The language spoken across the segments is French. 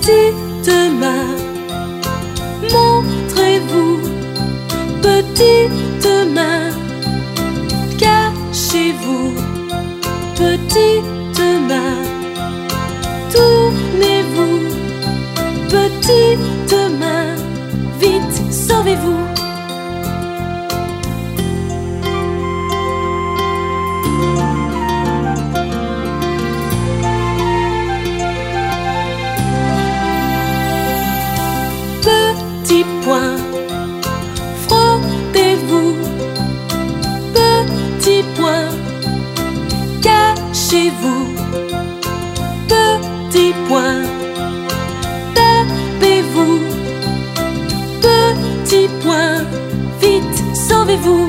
Petite main, montrez-vous. Petite main, cachez-vous. Petite main, tournez-vous. Petite main, vite, sauvez-vous. Petit poing, frottez-vous. Petit poing, cachez-vous. Petit poing, tapez-vous. Petit poing, vite, sauvez-vous.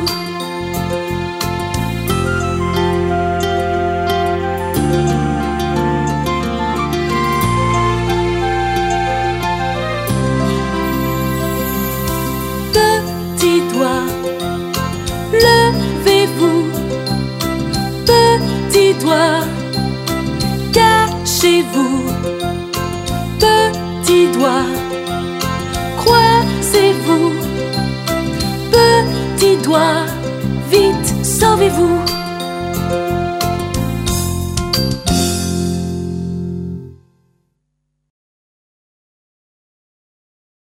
Petit doigt, levez-vous. Petit doigt, cachez-vous. Petit doigt, croisez-vous. Petit doigt, vite, sauvez-vous.